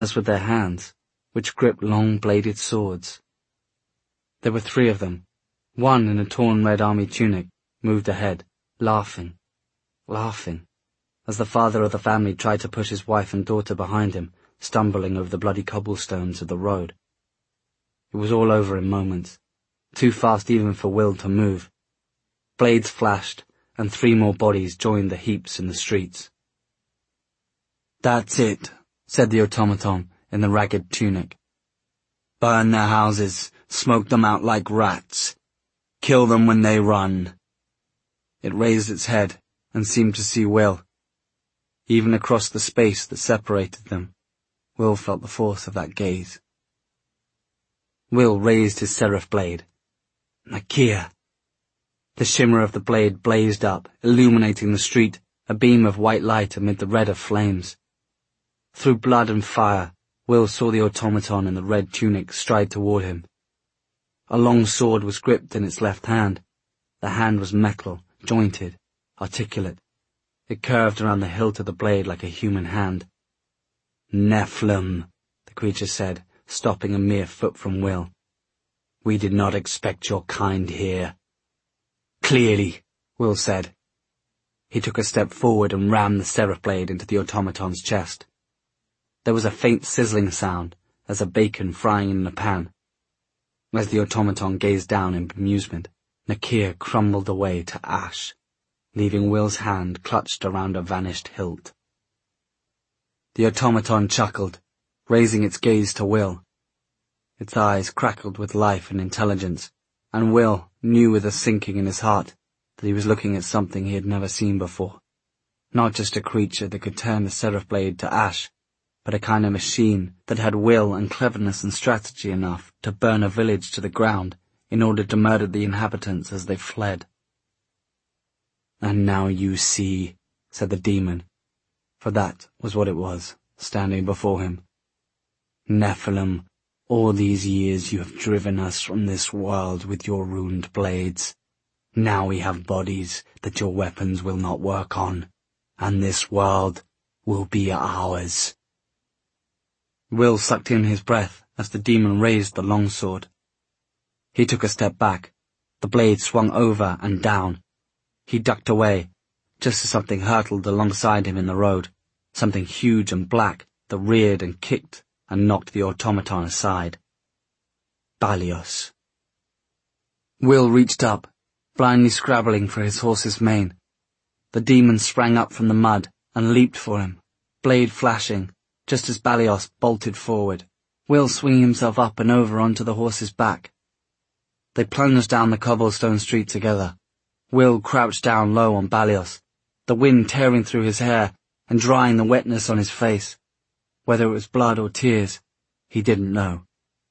as with their hands, which gripped long-bladed swords. There were 3 of them. One in a torn red army tunic moved ahead, laughing, as the father of the family tried to push his wife and daughter behind him, stumbling over the bloody cobblestones of the road. It was all over in moments, too fast even for Will to move. Blades flashed, and 3 more bodies joined the heaps in the streets. "That's it," said the automaton in the ragged tunic. "Burn their houses, smoke them out like rats. Kill them when they run." It raised its head and seemed to see Will. Even across the space that separated them, Will felt the force of that gaze. Will raised his seraph blade. "Nakia!" The shimmer of the blade blazed up, illuminating the street, a beam of white light amid the red of flames. Through blood and fire, Will saw the automaton in the red tunic stride toward him. A long sword was gripped in its left hand. The hand was metal, jointed, articulate. It curved around the hilt of the blade like a human hand. "Nephilim," the creature said, stopping a mere foot from Will. "We did not expect your kind here." "Clearly," Will said. He took a step forward and rammed the seraph blade into the automaton's chest. There was a faint sizzling sound, as of bacon frying in a pan. As the automaton gazed down in bemusement, Nakia crumbled away to ash, leaving Will's hand clutched around a vanished hilt. The automaton chuckled, raising its gaze to Will. Its eyes crackled with life and intelligence, and Will knew with a sinking in his heart that he was looking at something he had never seen before. Not just a creature that could turn the seraph blade to ash, but a kind of machine that had will and cleverness and strategy enough to burn a village to the ground in order to murder the inhabitants as they fled. "And now you see," said the demon, for that was what it was, standing before him. "Nephilim, all these years you have driven us from this world with your ruined blades. Now we have bodies that your weapons will not work on, and this world will be ours." Will sucked in his breath as the demon raised the longsword. He took a step back. The blade swung over and down. He ducked away, just as something hurtled alongside him in the road, something huge and black that reared and kicked and knocked the automaton aside. Balios. Will reached up, blindly scrabbling for his horse's mane. The demon sprang up from the mud and leaped for him, blade flashing, just as Balios bolted forward, Will swinging himself up and over onto the horse's back. They plunged down the cobblestone street together. Will crouched down low on Balios, the wind tearing through his hair and drying the wetness on his face. Whether it was blood or tears, he didn't know.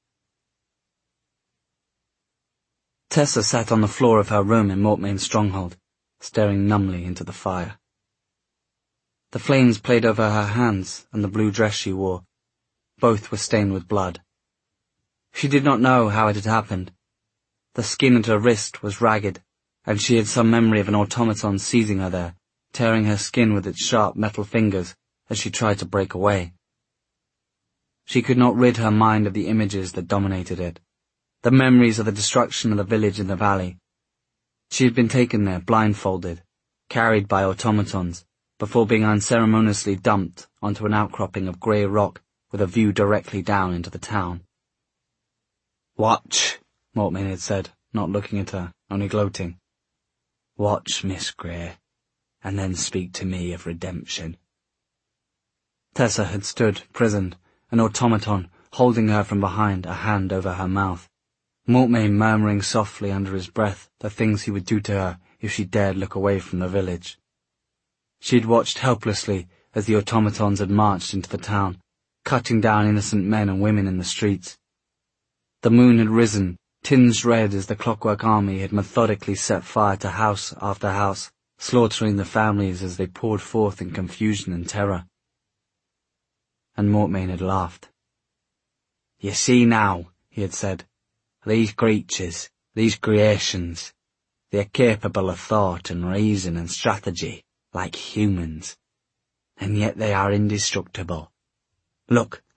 Tessa sat on the floor of her room in Mortmain's stronghold, staring numbly into the fire. The flames played over her hands and the blue dress she wore. Both were stained with blood. She did not know how it had happened. The skin at her wrist was ragged, and she had some memory of an automaton seizing her there, tearing her skin with its sharp metal fingers as she tried to break away. She could not rid her mind of the images that dominated it, the memories of the destruction of the village in the valley. She had been taken there blindfolded, carried by automatons, before being unceremoniously dumped onto an outcropping of grey rock with a view directly down into the town. "Watch," Mortmain had said, not looking at her, only gloating. "Watch, Miss Grey, and then speak to me of redemption." Tessa had stood, prisoned, an automaton, holding her from behind, a hand over her mouth. Mortmain murmuring softly under his breath the things he would do to her if she dared look away from the village. She had watched helplessly as the automatons had marched into the town, cutting down innocent men and women in the streets. The moon had risen, tinged red as the clockwork army had methodically set fire to house after house, slaughtering the families as they poured forth in confusion and terror. And Mortmain had laughed. "You see now," he had said, "these creatures, these creations, they're capable of thought and reason and strategy, like humans, and yet they are indestructible. Look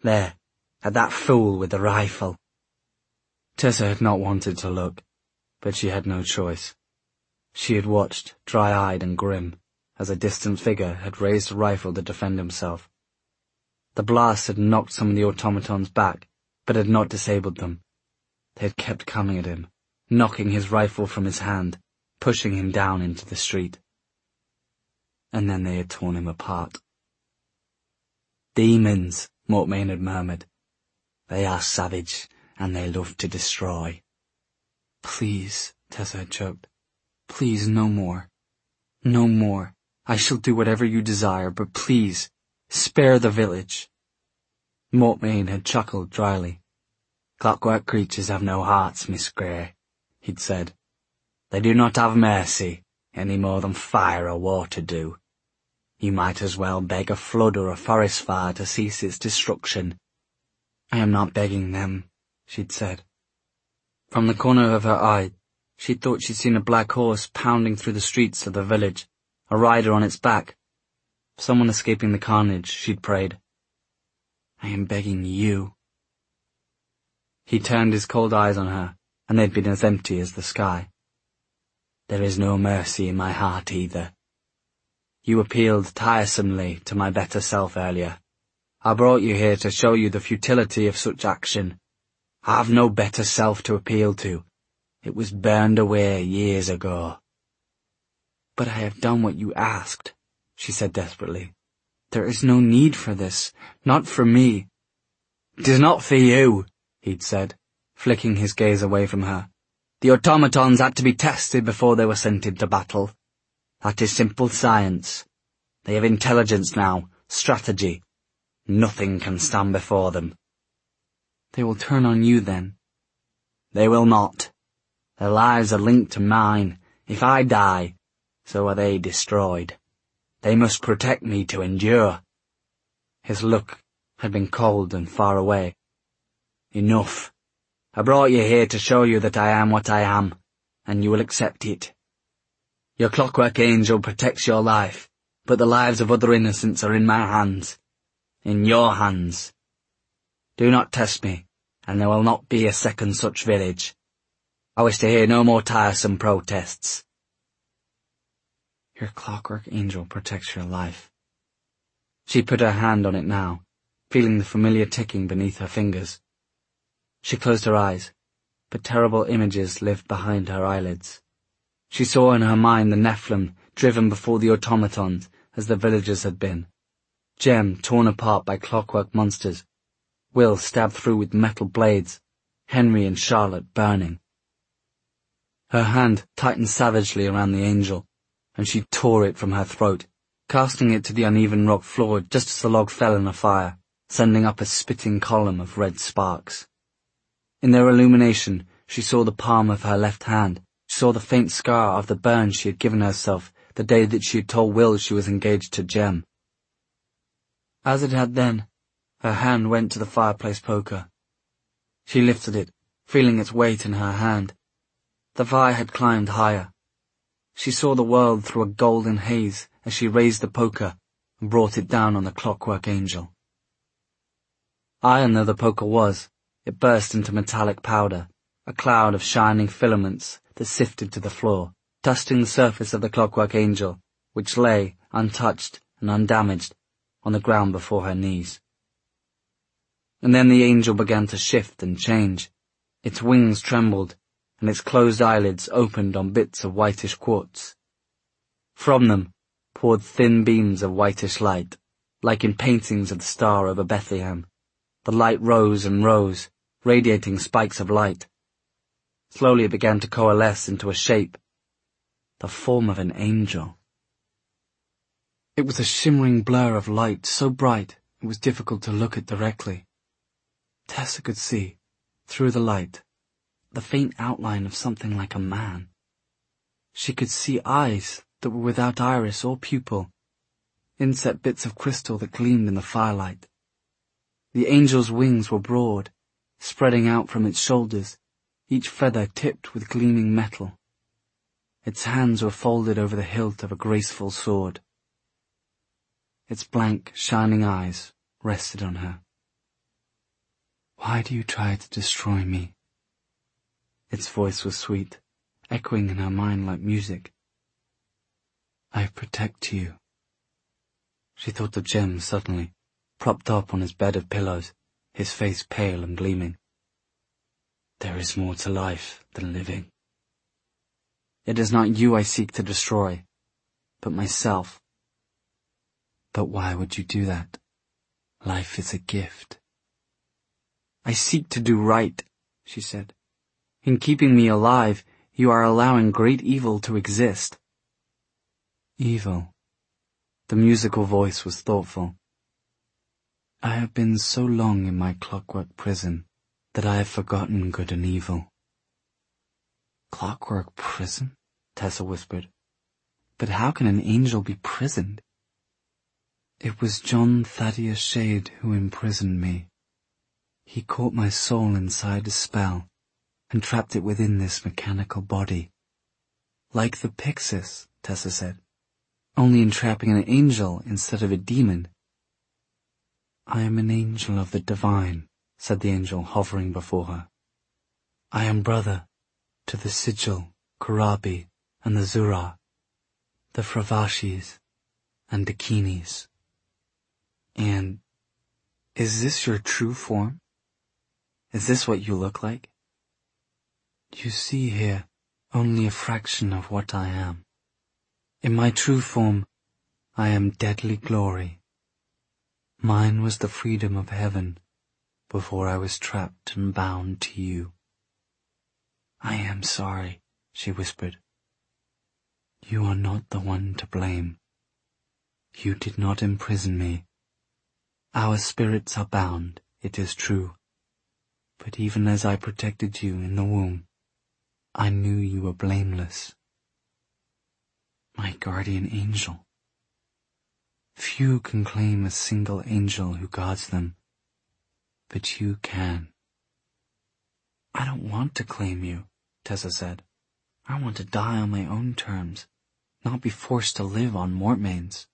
There, at that fool with the rifle. Tessa had not wanted to look, but she had no choice. She had watched, dry-eyed and grim, as a distant figure had raised a rifle to defend himself. The blast had knocked some of the automatons back, but had not disabled them. They had kept coming at him, knocking his rifle from his hand, pushing him down into the street. And then they had torn him apart. "Demons," Mortmain had murmured. "They are savage, and they love to destroy." "Please," Tessa had choked. "Please, no more. No more. I shall do whatever you desire, but please, spare the village." Mortmain had chuckled dryly. "Clockwork creatures have no hearts, Miss Grey," he'd said. "They do not have mercy, any more than fire or water do. You might as well beg a flood or a forest fire to cease its destruction." "I am not begging them," she'd said. From the corner of her eye, she thought she'd seen a black horse pounding through the streets of the village, a rider on its back. Someone escaping the carnage, she'd prayed. "I am begging you." He turned his cold eyes on her, and they'd been as empty as the sky. "There is no mercy in my heart either. You appealed tiresomely to my better self earlier. I brought you here to show you the futility of such action. I have no better self to appeal to. It was burned away years ago." "But I have done what you asked," she said desperately. "There is no need for this. Not for me." "It is not for you," he'd said, flicking his gaze away from her. "The automatons had to be tested before they were sent into battle. That is simple science. They have intelligence now, strategy. Nothing can stand before them." "They will turn on you then." "They will not. Their lives are linked to mine. If I die, so are they destroyed. They must protect me to endure." His look had been cold and far away. "Enough. I brought you here to show you that I am what I am, and you will accept it. Your clockwork angel protects your life, but the lives of other innocents are in my hands. In your hands. Do not test me, and there will not be a second such village. I wish to hear no more tiresome protests." "Your clockwork angel protects your life." She put her hand on it now, feeling the familiar ticking beneath her fingers. She closed her eyes, but terrible images lived behind her eyelids. She saw in her mind the Nephilim driven before the automatons as the villagers had been. Jem torn apart by clockwork monsters. Will stabbed through with metal blades. Henry and Charlotte burning. Her hand tightened savagely around the angel, and she tore it from her throat, casting it to the uneven rock floor just as the log fell in a fire, sending up a spitting column of red sparks. In their illumination, she saw the palm of her left hand, she saw the faint scar of the burn she had given herself the day that she had told Will she was engaged to Jem. As it had then, her hand went to the fireplace poker. She lifted it, feeling its weight in her hand. The fire had climbed higher. She saw the world through a golden haze as she raised the poker and brought it down on the clockwork angel. Iron though the poker was, it burst into metallic powder, a cloud of shining filaments that sifted to the floor, dusting the surface of the clockwork angel, which lay, untouched and undamaged, on the ground before her knees. And then the angel began to shift and change. Its wings trembled, and its closed eyelids opened on bits of whitish quartz. From them poured thin beams of whitish light, like in paintings of the star over Bethlehem. The light rose and rose, radiating spikes of light. Slowly it began to coalesce into a shape, the form of an angel. It was a shimmering blur of light so bright it was difficult to look at directly. Tessa could see, through the light, the faint outline of something like a man. She could see eyes that were without iris or pupil, inset bits of crystal that gleamed in the firelight. The angel's wings were broad, spreading out from its shoulders, each feather tipped with gleaming metal. Its hands were folded over the hilt of a graceful sword. Its blank, shining eyes rested on her. Why do you try to destroy me? Its voice was sweet, echoing in her mind like music. I protect you. She thought of Jem suddenly, propped up on his bed of pillows, his face pale and gleaming. There is more to life than living. It is not you I seek to destroy, but myself. But why would you do that? Life is a gift. I seek to do right, she said. In keeping me alive, you are allowing great evil to exist. Evil. The musical voice was thoughtful. I have been so long in my clockwork prison that I have forgotten good and evil. Clockwork prison? Tessa whispered. But how can an angel be prisoned? It was John Thaddeus Shade who imprisoned me. He caught my soul inside a spell and trapped it within this mechanical body. Like the Pyxis, Tessa said, only entrapping an angel instead of a demon. I am an angel of the divine, said the angel hovering before her. I am brother to the Sigil, Kurabi, and the Zura, the Fravashis, and Dakinis. And is this your true form? Is this what you look like? You see here only a fraction of what I am. In my true form, I am deadly glory. Mine was the freedom of heaven before I was trapped and bound to you. I am sorry, she whispered. You are not the one to blame. You did not imprison me. Our spirits are bound, it is true. But even as I protected you in the womb, I knew you were blameless. My guardian angel. Few can claim a single angel who guards them, but you can. I don't want to claim you, Tessa said. I want to die on my own terms, not be forced to live on Mortmain's.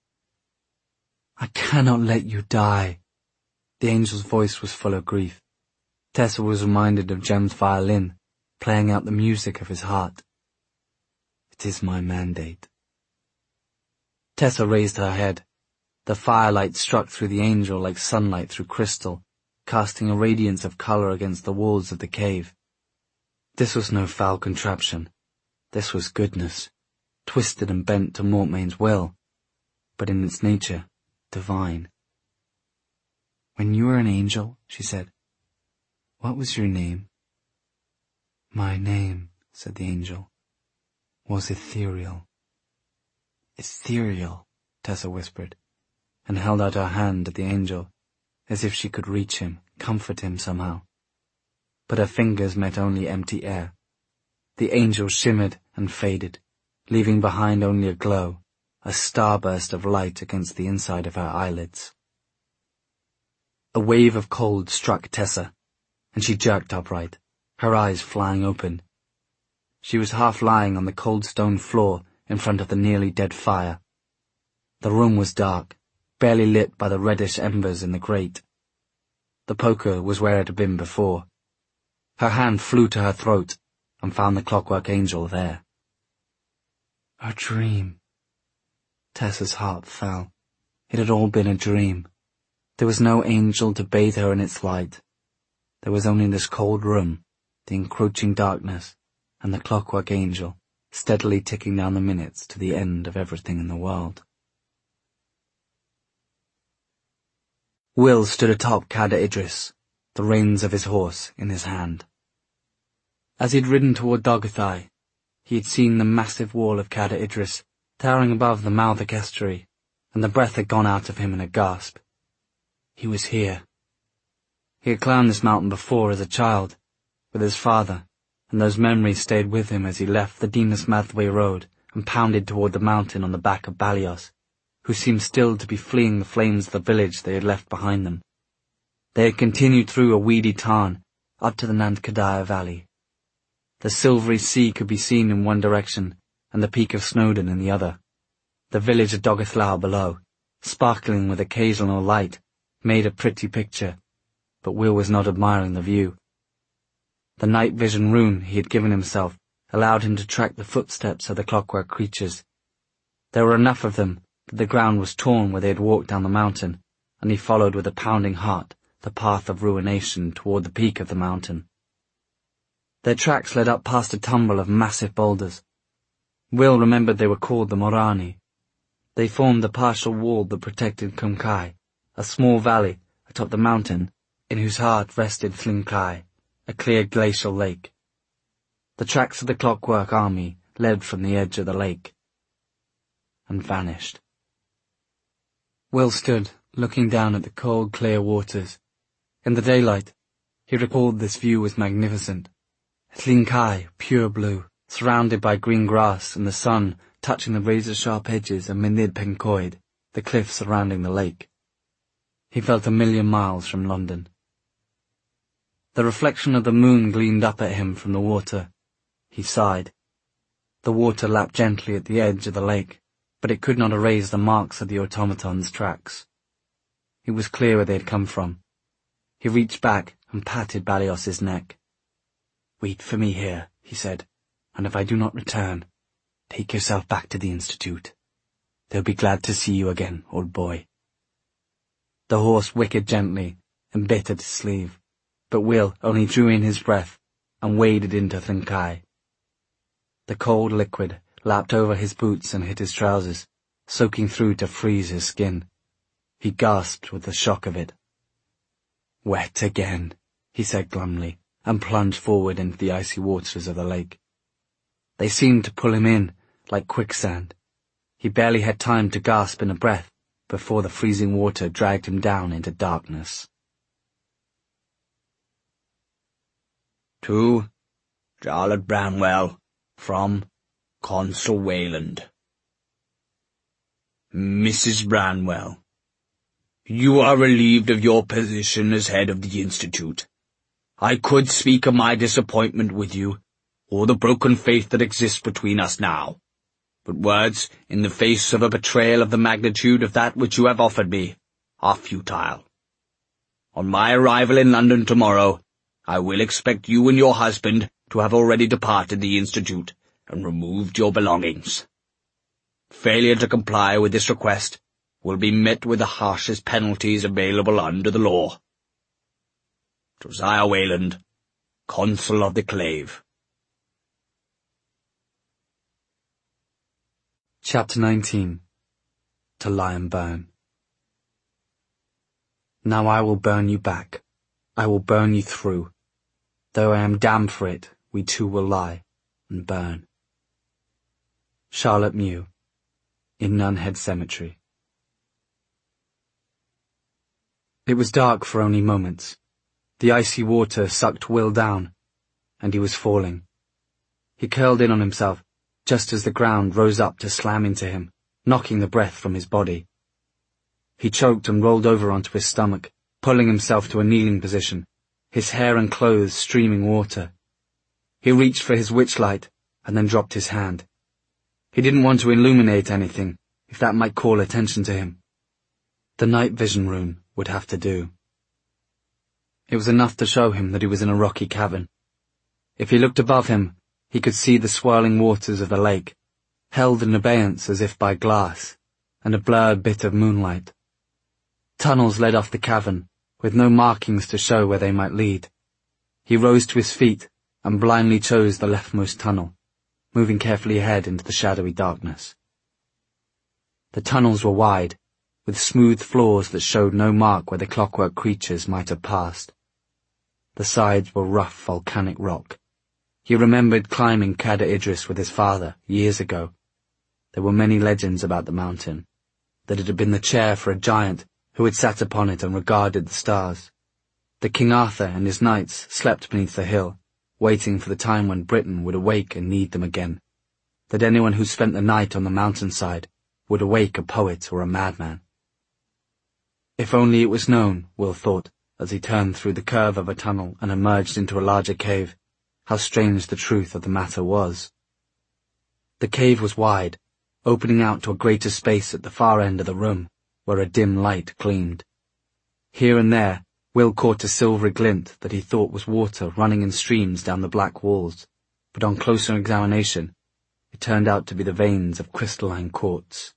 I cannot let you die. The angel's voice was full of grief. Tessa was reminded of Jem's violin, playing out the music of his heart. It is my mandate. Tessa raised her head. The firelight struck through the angel like sunlight through crystal, casting a radiance of colour against the walls of the cave. This was no foul contraption. This was goodness, twisted and bent to Mortmain's will, but in its nature, divine. When you were an angel, she said, what was your name? My name, said the angel, was ethereal. Ethereal, Tessa whispered, and held out her hand to the angel, as if she could reach him, comfort him somehow. But her fingers met only empty air. The angel shimmered and faded, leaving behind only a glow, a starburst of light against the inside of her eyelids. A wave of cold struck Tessa, and she jerked upright, her eyes flying open. She was half lying on the cold stone floor in front of the nearly dead fire. The room was dark, barely lit by the reddish embers in the grate. The poker was where it had been before. Her hand flew to her throat and found the clockwork angel there. A dream. Tessa's heart fell. It had all been a dream. There was no angel to bathe her in its light. There was only this cold room, the encroaching darkness, and the clockwork angel, steadily ticking down the minutes to the end of everything in the world. Will stood atop Cadair Idris, the reins of his horse in his hand. As he had ridden toward Dogathai, he had seen the massive wall of Cadair Idris towering above the Malvik estuary, and the breath had gone out of him in a gasp. He was here. He had climbed this mountain before as a child, with his father, and those memories stayed with him as he left the Dinas Mathway road and pounded toward the mountain on the back of Balios, who seemed still to be fleeing the flames of the village they had left behind them. They had continued through a weedy tarn, up to the Nandkadaya valley. The silvery sea could be seen in one direction, and the peak of Snowdon in the other. The village of Dogathlau below, sparkling with occasional light, made a pretty picture, but Will was not admiring the view. The night vision rune he had given himself allowed him to track the footsteps of the clockwork creatures. There were enough of them that the ground was torn where they had walked down the mountain, and he followed with a pounding heart the path of ruination toward the peak of the mountain. Their tracks led up past a tumble of massive boulders. Will remembered they were called the Morani. They formed the partial wall that protected Kumkai, a small valley atop the mountain in whose heart rested Thlinkai, a clear glacial lake. The tracks of the clockwork army led from the edge of the lake and vanished. Will stood, looking down at the cold, clear waters. In the daylight, he recalled this view was magnificent. Thlinkai, pure blue, surrounded by green grass and the sun touching the razor-sharp edges of Mynydd Pencoed, the cliffs surrounding the lake. He felt 1,000,000 miles from London. The reflection of the moon gleamed up at him from the water. He sighed. The water lapped gently at the edge of the lake, but it could not erase the marks of the automaton's tracks. It was clear where they had come from. He reached back and patted Balios's neck. "Wait for me here," he said, "and if I do not return, take yourself back to the Institute. They'll be glad to see you again, old boy." The horse whickered gently and bit at his sleeve, but Will only drew in his breath and waded into Thlinkai. The cold liquid lapped over his boots and hit his trousers, soaking through to freeze his skin. He gasped with the shock of it. "Wet again," he said glumly, and plunged forward into the icy waters of the lake. They seemed to pull him in, like quicksand. He barely had time to gasp in a breath before the freezing water dragged him down into darkness. To Charlotte Branwell, from Consul Wayland. Mrs. Branwell, you are relieved of your position as head of the Institute. I could speak of my disappointment with you, or the broken faith that exists between us now, but words, in the face of a betrayal of the magnitude of that which you have offered me, are futile. On my arrival in London tomorrow, I will expect you and your husband to have already departed the Institute and removed your belongings. Failure to comply with this request will be met with the harshest penalties available under the law. Josiah Wayland, Consul of the Clave. Chapter 19. To lie and burn. Now I will burn you back. I will burn you through. Though I am damned for it, we two will lie and burn. Charlotte Mew, in Nunhead Cemetery. It was dark for only moments. The icy water sucked Will down, and he was falling. He curled in on himself, just as the ground rose up to slam into him, knocking the breath from his body. He choked and rolled over onto his stomach, pulling himself to a kneeling position, his hair and clothes streaming water. He reached for his witchlight, and then dropped his hand. He didn't want to illuminate anything, if that might call attention to him. The night vision rune would have to do. It was enough to show him that he was in a rocky cavern. If he looked above him, he could see the swirling waters of the lake, held in abeyance as if by glass, and a blurred bit of moonlight. Tunnels led off the cavern, with no markings to show where they might lead. He rose to his feet and blindly chose the leftmost tunnel, moving carefully ahead into the shadowy darkness. The tunnels were wide, with smooth floors that showed no mark where the clockwork creatures might have passed. The sides were rough volcanic rock. He remembered climbing Cadair Idris with his father years ago. There were many legends about the mountain, that it had been the chair for a giant who had sat upon it and regarded the stars. That King Arthur and his knights slept beneath the hill, waiting for the time when Britain would awake and need them again. That anyone who spent the night on the mountainside would awake a poet or a madman. If only it was known, Will thought, as he turned through the curve of a tunnel and emerged into a larger cave, how strange the truth of the matter was. The cave was wide, opening out to a greater space at the far end of the room, where a dim light gleamed. Here and there, Will caught a silvery glint that he thought was water running in streams down the black walls, but on closer examination, it turned out to be the veins of crystalline quartz.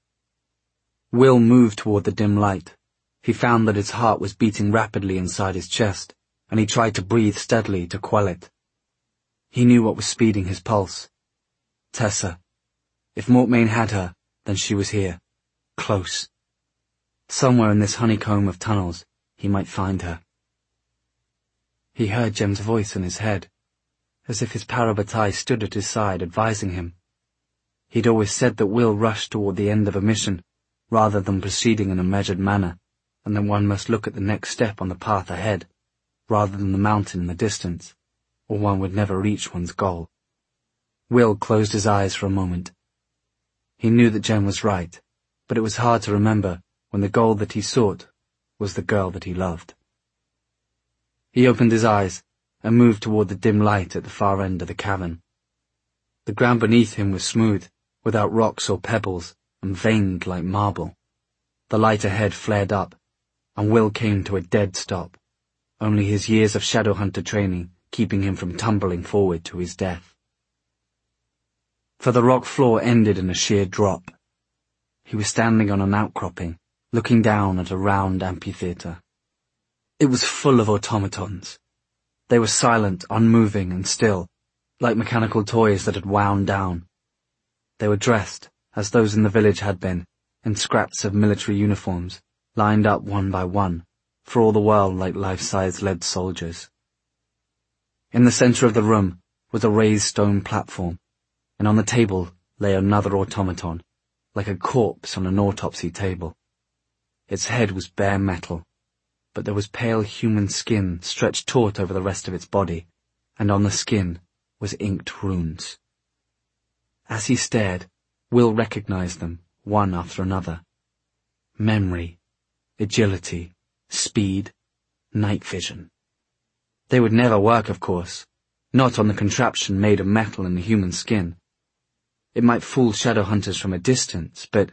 Will moved toward the dim light. He found that his heart was beating rapidly inside his chest, and he tried to breathe steadily to quell it. He knew what was speeding his pulse. Tessa. If Mortmain had her, then she was here. Close. Somewhere in this honeycomb of tunnels, he might find her. He heard Jem's voice in his head, as if his Parabatai stood at his side advising him. He'd always said that Will rushed toward the end of a mission, rather than proceeding in a measured manner, and that one must look at the next step on the path ahead, rather than the mountain in the distance, or one would never reach one's goal. Will closed his eyes for a moment. He knew that Jem was right, but it was hard to remember when the goal that he sought was the girl that he loved. He opened his eyes and moved toward the dim light at the far end of the cavern. The ground beneath him was smooth, without rocks or pebbles, and veined like marble. The light ahead flared up, and Will came to a dead stop, only his years of Shadowhunter training keeping him from tumbling forward to his death. For the rock floor ended in a sheer drop. He was standing on an outcropping, looking down at a round amphitheatre. It was full of automatons. They were silent, unmoving, and still, like mechanical toys that had wound down. They were dressed, as those in the village had been, in scraps of military uniforms, lined up one by one, for all the world like life-size lead soldiers. In the centre of the room was a raised stone platform, and on the table lay another automaton, like a corpse on an autopsy table. Its head was bare metal, but there was pale human skin stretched taut over the rest of its body, and on the skin was inked runes. As he stared, Will recognized them, one after another. Memory, agility, speed, night vision. They would never work, of course, not on the contraption made of metal and human skin. It might fool Shadowhunters from a distance, but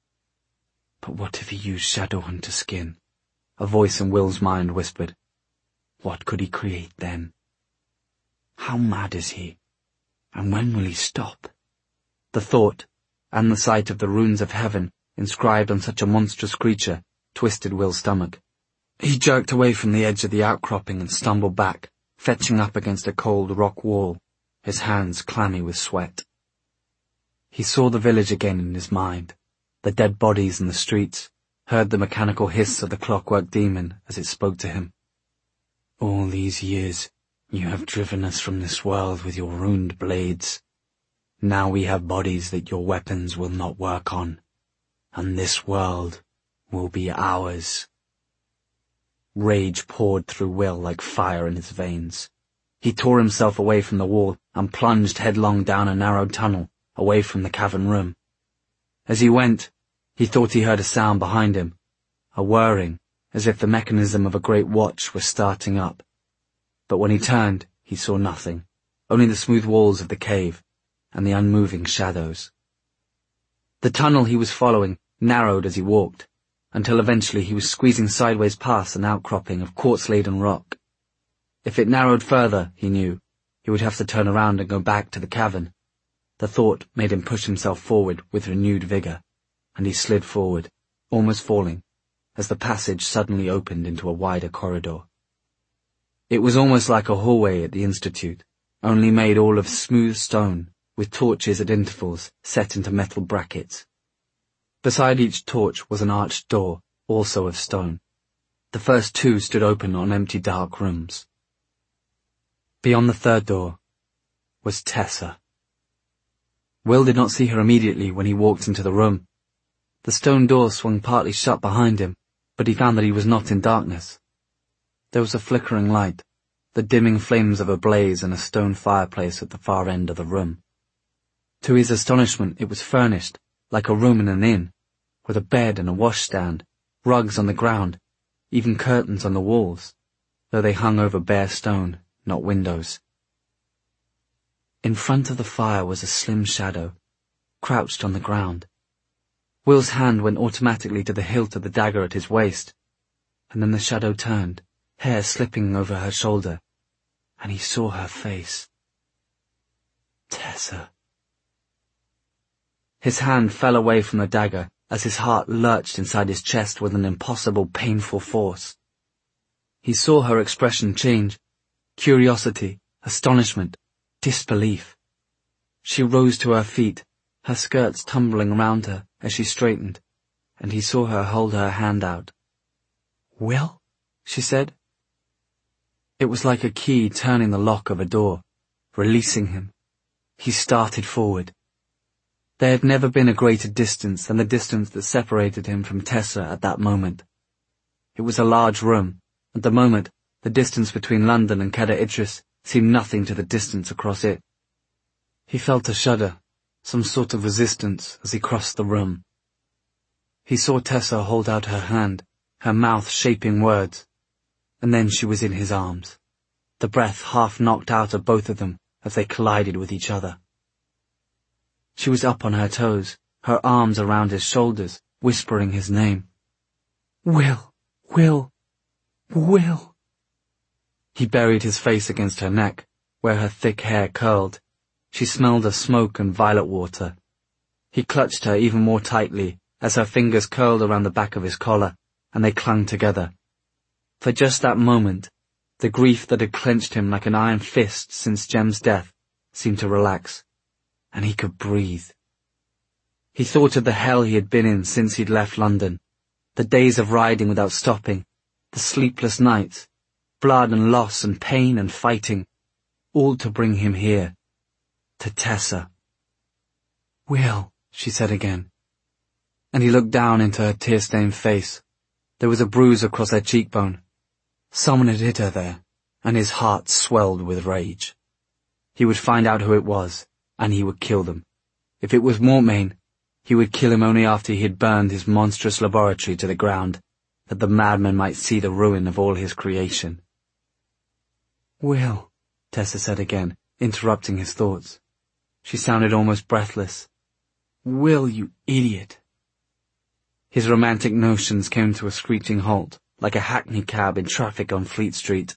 what if he used Shadowhunter skin? A voice in Will's mind whispered. What could he create then? How mad is he? And when will he stop? The thought, and the sight of the runes of heaven inscribed on such a monstrous creature, twisted Will's stomach. He jerked away from the edge of the outcropping and stumbled back, fetching up against a cold rock wall, his hands clammy with sweat. He saw the village again in his mind, the dead bodies in the streets, heard the mechanical hiss of the clockwork demon as it spoke to him. All these years, you have driven us from this world with your runed blades. Now we have bodies that your weapons will not work on, and this world will be ours. Rage poured through Will like fire in his veins. He tore himself away from the wall and plunged headlong down a narrow tunnel, away from the cavern room. As he went, he thought he heard a sound behind him, a whirring, as if the mechanism of a great watch was starting up. But when he turned, he saw nothing, only the smooth walls of the cave and the unmoving shadows. The tunnel he was following narrowed as he walked, until eventually he was squeezing sideways past an outcropping of quartz-laden rock. If it narrowed further, he knew, he would have to turn around and go back to the cavern. The thought made him push himself forward with renewed vigor, and he slid forward, almost falling, as the passage suddenly opened into a wider corridor. It was almost like a hallway at the Institute, only made all of smooth stone, with torches at intervals set into metal brackets. Beside each torch was an arched door, also of stone. The first two stood open on empty dark rooms. Beyond the third door was Tessa. Will did not see her immediately when he walked into the room. The stone door swung partly shut behind him, but he found that he was not in darkness. There was a flickering light, the dimming flames of a blaze in a stone fireplace at the far end of the room. To his astonishment, it was furnished, like a room in an inn, with a bed and a washstand, rugs on the ground, even curtains on the walls, though they hung over bare stone, not windows. In front of the fire was a slim shadow, crouched on the ground. Will's hand went automatically to the hilt of the dagger at his waist, and then the shadow turned, hair slipping over her shoulder, and he saw her face. Tessa. His hand fell away from the dagger as his heart lurched inside his chest with an impossible, painful force. He saw her expression change. Curiosity, astonishment, disbelief. She rose to her feet, her skirts tumbling round her as she straightened, and he saw her hold her hand out. "Will?" she said. It was like a key turning the lock of a door, releasing him. He started forward. There had never been a greater distance than the distance that separated him from Tessa at that moment. It was a large room. At the moment, the distance between London and Cadair Idris seemed nothing to the distance across it. He felt a shudder, some sort of resistance, as he crossed the room. He saw Tessa hold out her hand, her mouth shaping words, and then she was in his arms, the breath half knocked out of both of them as they collided with each other. She was up on her toes, her arms around his shoulders, whispering his name. "Will, Will, Will." He buried his face against her neck, where her thick hair curled. She smelled of smoke and violet water. He clutched her even more tightly as her fingers curled around the back of his collar, and they clung together. For just that moment, the grief that had clenched him like an iron fist since Jem's death seemed to relax, and he could breathe. He thought of the hell he had been in since he'd left London, the days of riding without stopping, the sleepless nights, blood and loss and pain and fighting, all to bring him here, to Tessa. "Will," she said again, and he looked down into her tear-stained face. There was a bruise across her cheekbone. Someone had hit her there, and his heart swelled with rage. He would find out who it was, and he would kill them. If it was Mortmain, he would kill him only after he had burned his monstrous laboratory to the ground, that the madman might see the ruin of all his creation. "Will," Tessa said again, interrupting his thoughts. She sounded almost breathless. "Will, you idiot." His romantic notions came to a screeching halt, like a hackney cab in traffic on Fleet Street.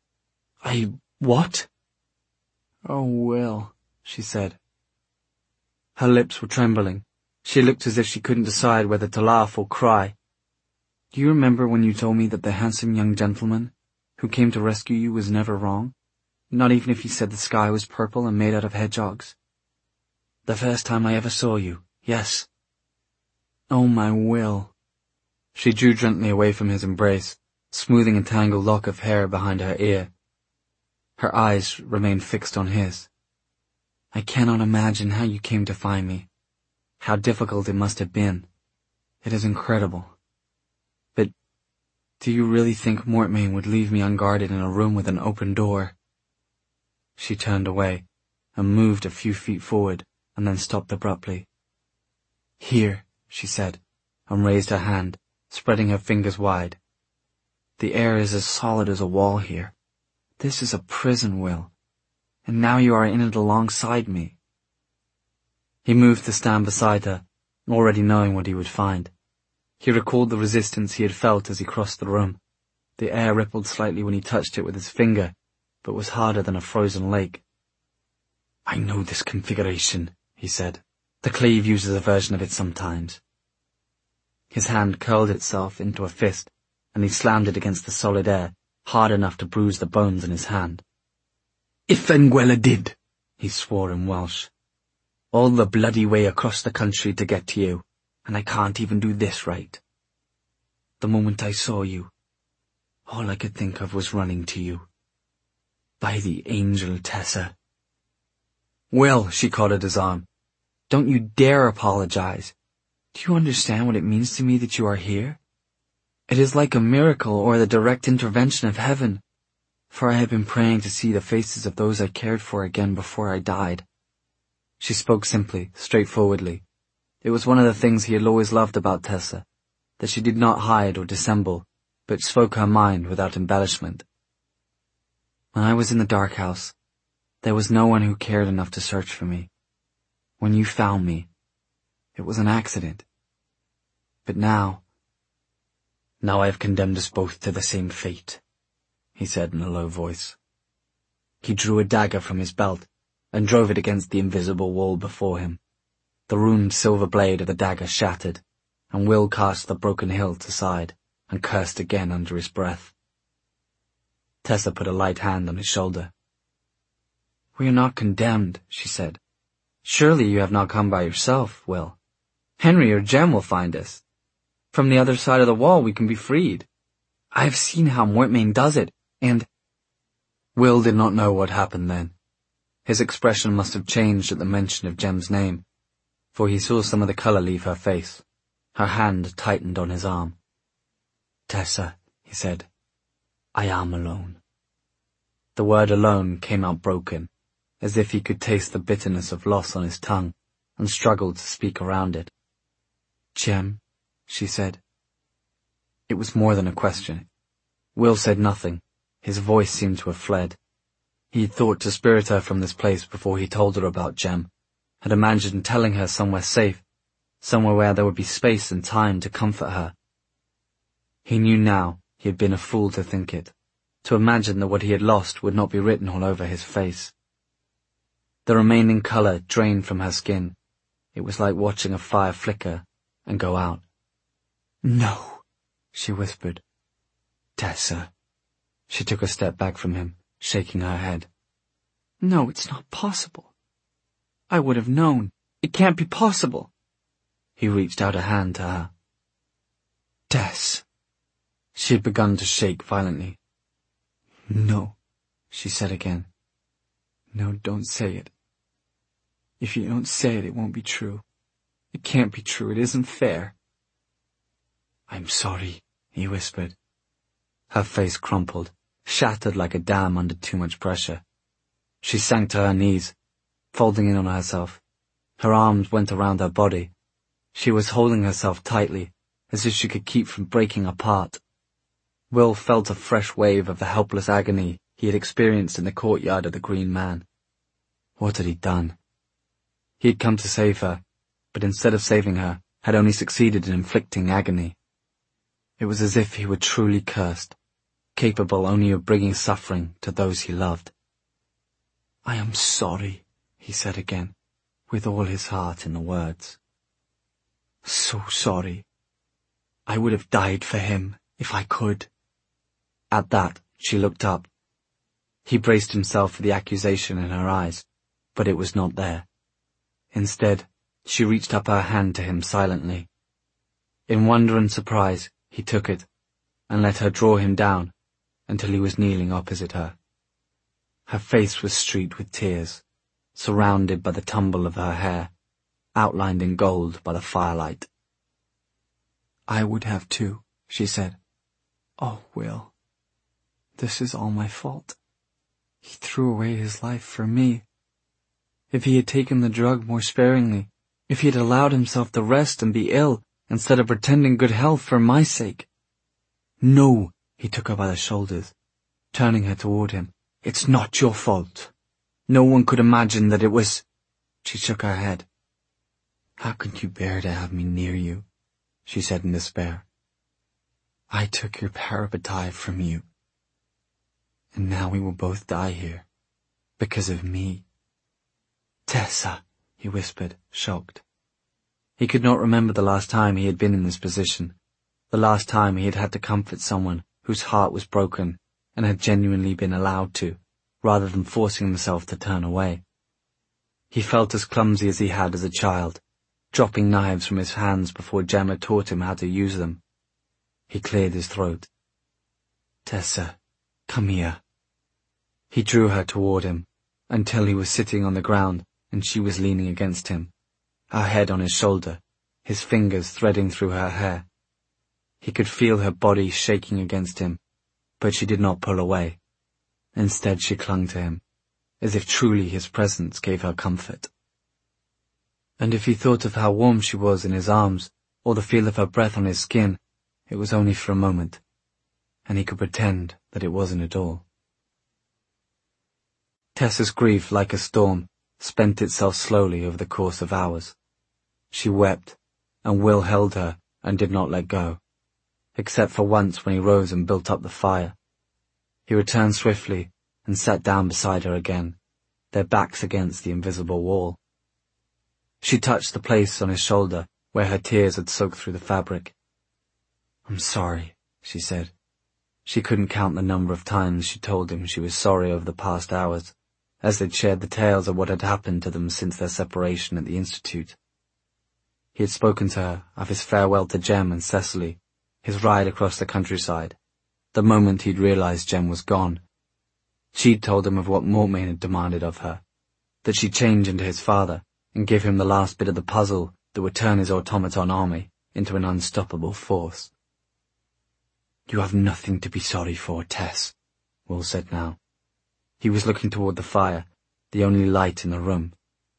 What?" "Oh, Will," she said. Her lips were trembling. She looked as if she couldn't decide whether to laugh or cry. "Do you remember when you told me that the handsome young gentleman who came to rescue you was never wrong? Not even if he said the sky was purple and made out of hedgehogs? The first time I ever saw you, yes. Oh, my Will." She drew gently away from his embrace, smoothing a tangled lock of hair behind her ear. Her eyes remained fixed on his. "I cannot imagine how you came to find me. How difficult it must have been. It is incredible. But do you really think Mortmain would leave me unguarded in a room with an open door?" She turned away and moved a few feet forward and then stopped abruptly. "Here," she said, and raised her hand, spreading her fingers wide. "The air is as solid as a wall here. This is a prison, Will, and now you are in it alongside me." He moved to stand beside her, already knowing what he would find. He recalled the resistance he had felt as he crossed the room. The air rippled slightly when he touched it with his finger, but was harder than a frozen lake. "I know this configuration," he said. "The Clave uses a version of it sometimes." His hand curled itself into a fist, and he slammed it against the solid air, hard enough to bruise the bones in his hand. "If Fenguella did," he swore in Welsh. "All the bloody way across the country to get to you, and I can't even do this right. The moment I saw you, all I could think of was running to you. By the angel, Tessa." "Will," she caught at his arm, "don't you dare apologize. Do you understand what it means to me that you are here? It is like a miracle or the direct intervention of heaven, for I have been praying to see the faces of those I cared for again before I died." She spoke simply, straightforwardly. It was one of the things he had always loved about Tessa, that she did not hide or dissemble, but spoke her mind without embellishment. "When I was in the dark house, there was no one who cared enough to search for me. When you found me, it was an accident. But now I have condemned us both to the same fate. he said in a low voice. He drew a dagger from his belt and drove it against the invisible wall before him. The ruined silver blade of the dagger shattered, and Will cast the broken hilt aside and cursed again under his breath. Tessa put a light hand on his shoulder. "We are not condemned," she said. "Surely you have not come by yourself, Will. Henry or Jem will find us. From the other side of the wall we can be freed. I have seen how Mortmain does it, and—" Will did not know what happened then. His expression must have changed at the mention of Jem's name, for he saw some of the colour leave her face. Her hand tightened on his arm. "Tessa," he said, "I am alone." The word alone came out broken, as if he could taste the bitterness of loss on his tongue, and struggled to speak around it. "Jem," she said. It was more than a question. Will said nothing. His voice seemed to have fled. He had thought to spirit her from this place before he told her about Jem, had imagined telling her somewhere safe, somewhere where there would be space and time to comfort her. He knew now he had been a fool to think it, to imagine that what he had lost would not be written all over his face. The remaining colour drained from her skin. It was like watching a fire flicker and go out. "No," she whispered. "Tessa." She took a step back from him, shaking her head. "No, it's not possible. I would have known. It can't be possible." He reached out a hand to her. "Tess." She had begun to shake violently. "No," she said again. "No, don't say it. If you don't say it, it won't be true. It can't be true. It isn't fair." "I'm sorry," he whispered. Her face crumpled, shattered like a dam under too much pressure. She sank to her knees, folding in on herself. Her arms went around her body. She was holding herself tightly, as if she could keep from breaking apart. Will felt a fresh wave of the helpless agony he had experienced in the courtyard of the Green Man. What had he done? He had come to save her, but instead of saving her, had only succeeded in inflicting agony. It was as if he were truly cursed, capable only of bringing suffering to those he loved. "I am sorry," he said again, with all his heart in the words. "So sorry. I would have died for him, if I could." At that, she looked up. He braced himself for the accusation in her eyes, but it was not there. Instead, she reached up her hand to him silently. In wonder and surprise, he took it, and let her draw him down until he was kneeling opposite her. Her face was streaked with tears, surrounded by the tumble of her hair, outlined in gold by the firelight. "I would have too," she said. "Oh, Will, this is all my fault. He threw away his life for me. If he had taken the drug more sparingly, if he had allowed himself to rest and be ill, instead of pretending good health for my sake—" "No," he took her by the shoulders, turning her toward him. "It's not your fault. No one could imagine that it was—" She shook her head. "How could you bear to have me near you?" she said in despair. "I took your parabatai from you. And now we will both die here, because of me." "Tessa," he whispered, shocked. He could not remember the last time he had been in this position, the last time he had had to comfort someone whose heart was broken and had genuinely been allowed to, rather than forcing himself to turn away. He felt as clumsy as he had as a child, dropping knives from his hands before Jem had taught him how to use them. He cleared his throat. "Tessa, come here." He drew her toward him, until he was sitting on the ground and she was leaning against him, her head on his shoulder, his fingers threading through her hair. He could feel her body shaking against him, but she did not pull away. Instead she clung to him, as if truly his presence gave her comfort. And if he thought of how warm she was in his arms, or the feel of her breath on his skin, it was only for a moment, and he could pretend that it wasn't at all. Tessa's grief, like a storm, spent itself slowly over the course of hours. She wept, and Will held her and did not let go, except for once when he rose and built up the fire. He returned swiftly and sat down beside her again, their backs against the invisible wall. She touched the place on his shoulder where her tears had soaked through the fabric. "I'm sorry," she said. She couldn't count the number of times she told him she was sorry over the past hours, as they'd shared the tales of what had happened to them since their separation at the Institute. He had spoken to her of his farewell to Jem and Cecily, his ride across the countryside, the moment he'd realized Jem was gone. She'd told him of what Mortmain had demanded of her, that she change into his father and give him the last bit of the puzzle that would turn his automaton army into an unstoppable force. "You have nothing to be sorry for, Tess," Will said now. He was looking toward the fire, the only light in the room.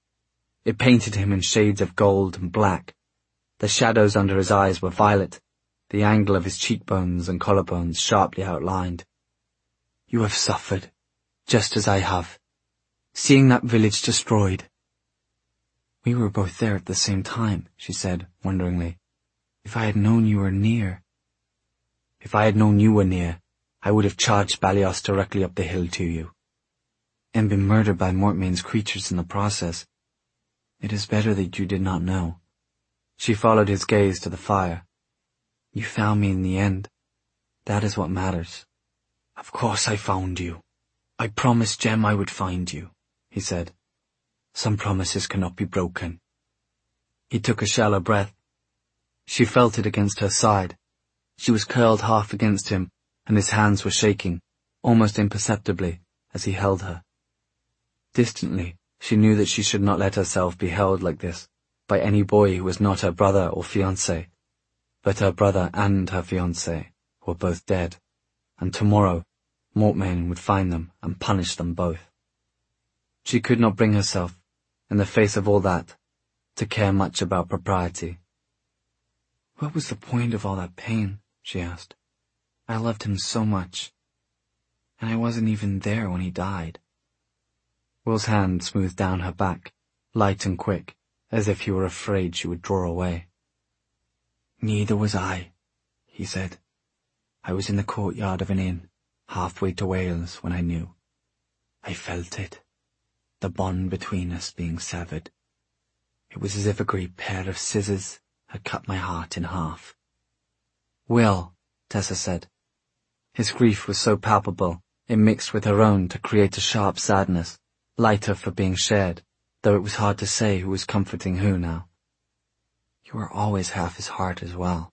It painted him in shades of gold and black. The shadows under his eyes were violet, the angle of his cheekbones and collarbones sharply outlined. "You have suffered, just as I have, seeing that village destroyed." "We were both there at the same time," she said, wonderingly. "If I had known you were near—" "If I had known you were near, I would have charged Balios directly up the hill to you." "And been murdered by Mortmain's creatures in the process. It is better that you did not know." She followed his gaze to the fire. "You found me in the end. That is what matters." "Of course I found you. I promised Jem I would find you," he said. "Some promises cannot be broken." He took a shallow breath. She felt it against her side. She was curled half against him, and his hands were shaking, almost imperceptibly, as he held her. Distantly, she knew that she should not let herself be held like this by any boy who was not her brother or fiancé. But her brother and her fiancé were both dead, and tomorrow Mortmain would find them and punish them both. She could not bring herself, in the face of all that, to care much about propriety. "What was the point of all that pain?" she asked. "I loved him so much, and I wasn't even there when he died." Will's hand smoothed down her back, light and quick, as if he were afraid she would draw away. "Neither was I," he said. "I was in the courtyard of an inn, halfway to Wales, when I knew. I felt it, the bond between us being severed. It was as if a great pair of scissors had cut my heart in half." "Will," Tessa said. His grief was so palpable, it mixed with her own to create a sharp sadness, lighter for being shared, though it was hard to say who was comforting who now. "You were always half his heart as well."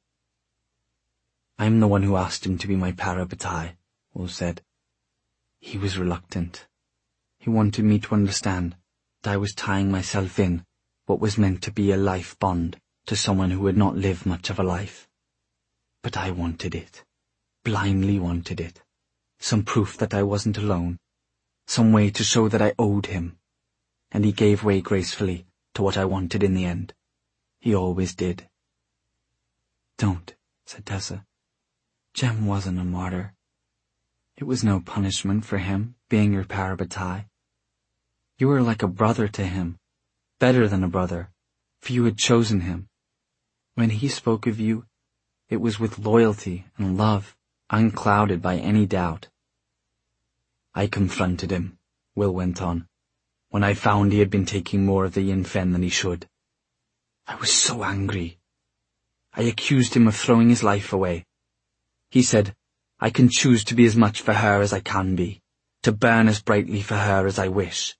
"I'm the one who asked him to be my parabatai," Will said. "He was reluctant. He wanted me to understand that I was tying myself in what was meant to be a life bond to someone who had not lived much of a life. But I wanted it, blindly wanted it, some proof that I wasn't alone, some way to show that I owed him, and he gave way gracefully to what I wanted in the end. He always did." "Don't," said Tessa. "Jem wasn't a martyr. It was no punishment for him, being your parabatai. You were like a brother to him, better than a brother, for you had chosen him. When he spoke of you, it was with loyalty and love, unclouded by any doubt." "I confronted him," Will went on, "when I found he had been taking more of the Yin Fen than he should. I was so angry. I accused him of throwing his life away. He said, I can choose to be as much for her as I can be, to burn as brightly for her as I wish."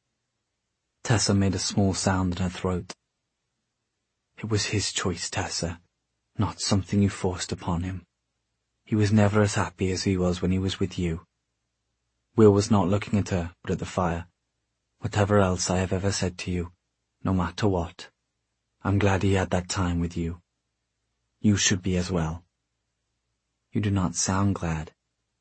Tessa made a small sound in her throat. "It was his choice, Tessa, not something you forced upon him. He was never as happy as he was when he was with you." Will was not looking at her, but at the fire. "Whatever else I have ever said to you, no matter what, I'm glad he had that time with you. You should be as well." "You do not sound glad."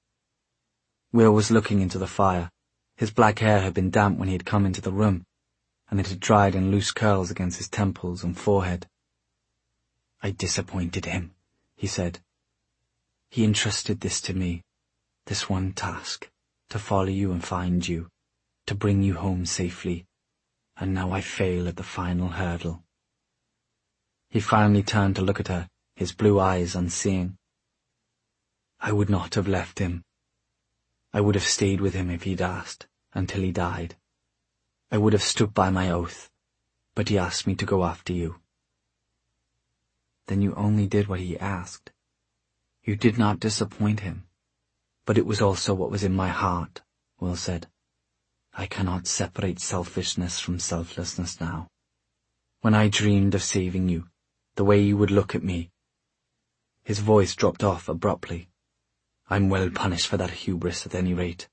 Will was looking into the fire. His black hair had been damp when he had come into the room, and it had dried in loose curls against his temples and forehead. "I disappointed him," he said. "He entrusted this to me, this one task, to follow you and find you, to bring you home safely, and now I fail at the final hurdle." He finally turned to look at her, his blue eyes unseeing. "I would not have left him. I would have stayed with him if he'd asked, until he died. I would have stood by my oath, but he asked me to go after you." "Then you only did what he asked. You did not disappoint him." "But it was also what was in my heart," Will said. "I cannot separate selfishness from selflessness now. When I dreamed of saving you, the way you would look at me—" His voice dropped off abruptly. "I'm well punished for that hubris at any rate."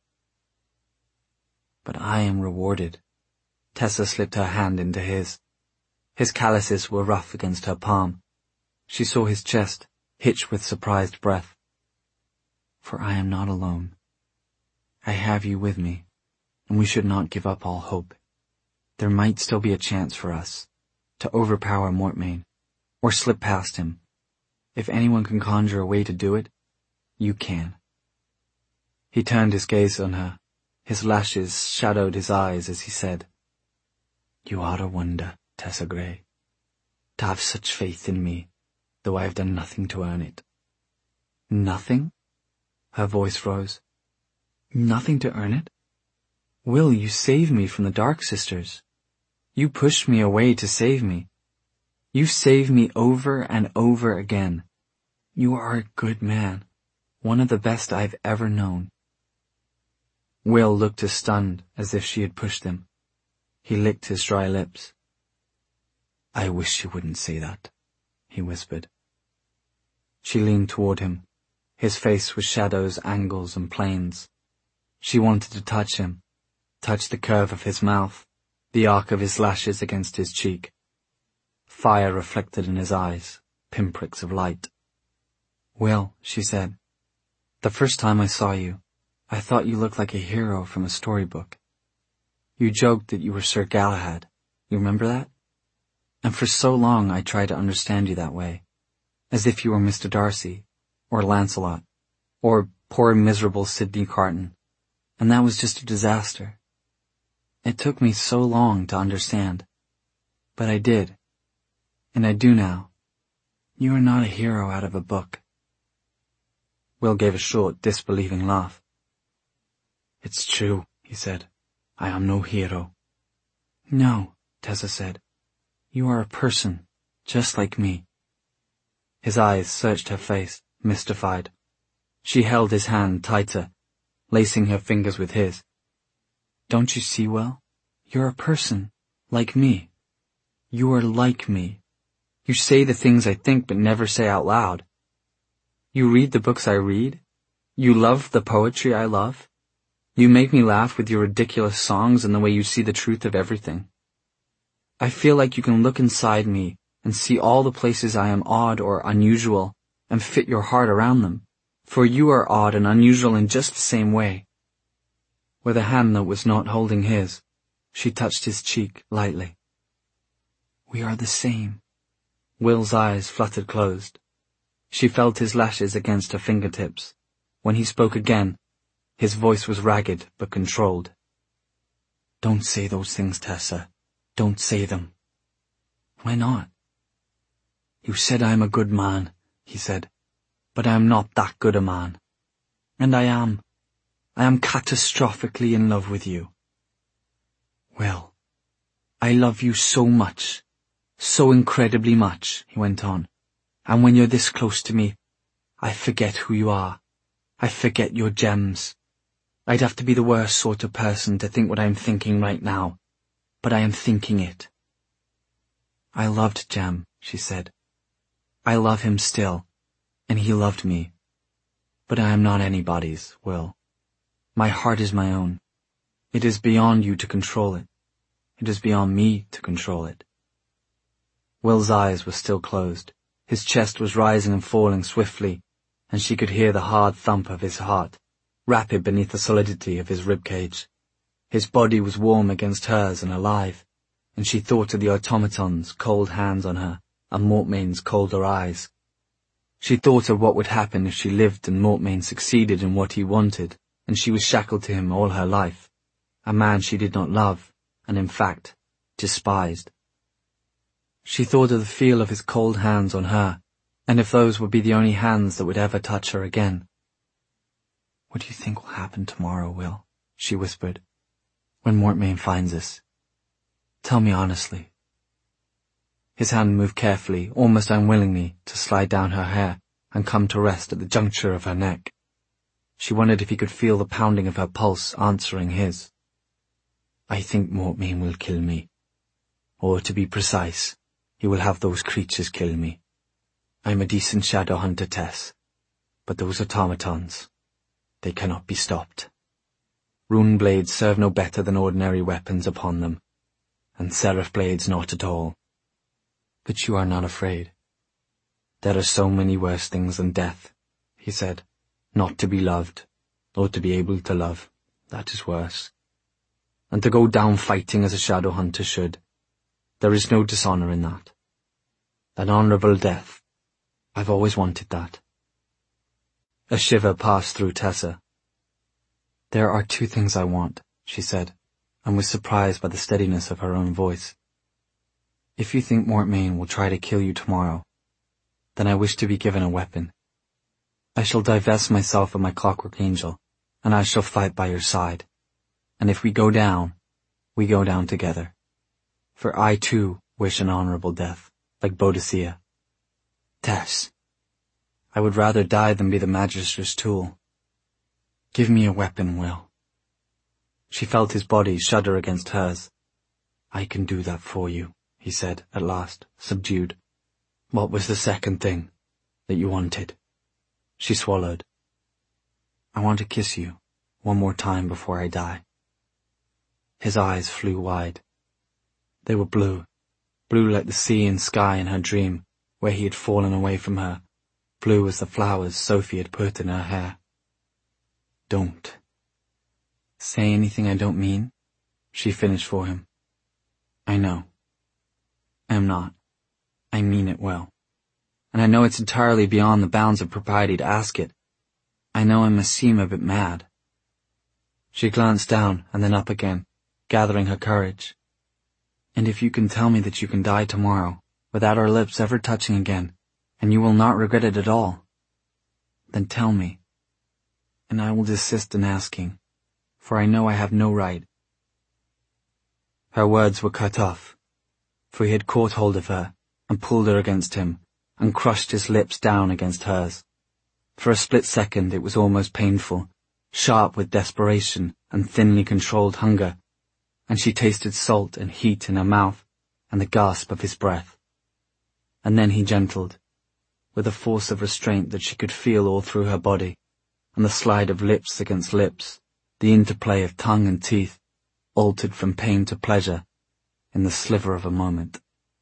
"But I am rewarded." Tessa slipped her hand into his. His calluses were rough against her palm. She saw his chest, hitch with surprised breath. "For I am not alone. I have you with me, and we should not give up all hope. There might still be a chance for us, to overpower Mortmain, or slip past him. If anyone can conjure a way to do it, you can." He turned his gaze on her. His lashes shadowed his eyes as he said, "You are a wonder, Tessa Gray. To have such faith in me, though I have done nothing to earn it." "Nothing?" Her voice rose. "Nothing to earn it? Will, you saved me from the Dark Sisters. You pushed me away to save me. You saved me over and over again. You are a good man, one of the best I've ever known." Will looked as stunned as if she had pushed him. He licked his dry lips. "I wish you wouldn't say that," he whispered. She leaned toward him. His face was shadows, angles, and planes. She wanted to touch him, touch the curve of his mouth, the arc of his lashes against his cheek. Fire reflected in his eyes, pinpricks of light. "Will," she said, "the first time I saw you, I thought you looked like a hero from a storybook. You joked that you were Sir Galahad. You remember that? And for so long I tried to understand you that way, as if you were Mr. Darcy, or Lancelot, or poor miserable Sidney Carton, and that was just a disaster. It took me so long to understand, but I did, and I do now. You are not a hero out of a book." Will gave a short, disbelieving laugh. "It's true," he said. "I am no hero." "No," Tessa said. "You are a person, just like me." His eyes searched her face, mystified. She held his hand tighter, lacing her fingers with his. "Don't you see, Will? You're a person, like me. You are like me. You say the things I think but never say out loud. You read the books I read. You love the poetry I love. You make me laugh with your ridiculous songs and the way you see the truth of everything. I feel like you can look inside me and see all the places I am odd or unusual and fit your heart around them, for you are odd and unusual in just the same way." With a hand that was not holding his, she touched his cheek lightly. "We are the same." Will's eyes fluttered closed. She felt his lashes against her fingertips. When he spoke again, his voice was ragged but controlled. "Don't say those things, Tessa. Don't say them." "Why not?" "You said I am a good man," he said, "but I am not that good a man. And I am catastrophically in love with you." "Well, I love you so much, so incredibly much," he went on, "and when you're this close to me, I forget who you are. I forget your gems. I'd have to be the worst sort of person to think what I'm thinking right now, but I am thinking it." "I loved Jem," she said. "I love him still, and he loved me. But I am not anybody's, Will. My heart is my own. It is beyond you to control it. It is beyond me to control it." Will's eyes were still closed. His chest was rising and falling swiftly, and she could hear the hard thump of his heart, rapid beneath the solidity of his ribcage. His body was warm against hers and alive, and she thought of the automaton's cold hands on her and Mortmain's colder eyes. She thought of what would happen if she lived and Mortmain succeeded in what he wanted, and she was shackled to him all her life, a man she did not love, and in fact, despised. She thought of the feel of his cold hands on her, and if those would be the only hands that would ever touch her again. What do you think will happen tomorrow, Will? She whispered. When Mortmain finds us. Tell me honestly. His hand moved carefully, almost unwillingly, to slide down her hair and come to rest at the juncture of her neck. She wondered if he could feel the pounding of her pulse answering his. I think Mortmain will kill me. Or, to be precise, he will have those creatures kill me. I'm a decent shadow hunter, Tess. But those automatons, they cannot be stopped. Rune blades serve no better than ordinary weapons upon them, and seraph blades not at all. But you are not afraid. There are so many worse things than death, he said. Not to be loved, or to be able to love, that is worse. And to go down fighting as a shadow hunter should. There is no dishonour in that. An honourable death. I've always wanted that. A shiver passed through Tessa. There are two things I want, she said, and was surprised by the steadiness of her own voice. If you think Mortmain will try to kill you tomorrow, then I wish to be given a weapon. I shall divest myself of my clockwork angel, and I shall fight by your side. And if we go down together. For I too wish an honourable death, like Boadicea. Tess, I would rather die than be the Magister's tool. Give me a weapon, Will. She felt his body shudder against hers. I can do that for you, he said at last, subdued. What was the second thing that you wanted? She swallowed. I want to kiss you one more time before I die. His eyes flew wide. They were blue like the sea and sky in her dream, where he had fallen away from her, blue as the flowers Sophie had put in her hair. Don't. Say anything I don't mean, she finished for him. I know. I am not. I mean it well. And I know it's entirely beyond the bounds of propriety to ask it. I know I must seem a bit mad. She glanced down and then up again, gathering her courage. And if you can tell me that you can die tomorrow, without our lips ever touching again, and you will not regret it at all, then tell me, and I will desist in asking, for I know I have no right. Her words were cut off, for he had caught hold of her and pulled her against him and crushed his lips down against hers. For a split second it was almost painful, sharp with desperation and thinly controlled hunger, and she tasted salt and heat in her mouth and the gasp of his breath. And then he gentled, with a force of restraint that she could feel all through her body, and the slide of lips against lips, the interplay of tongue and teeth, altered from pain to pleasure, in the sliver of a moment.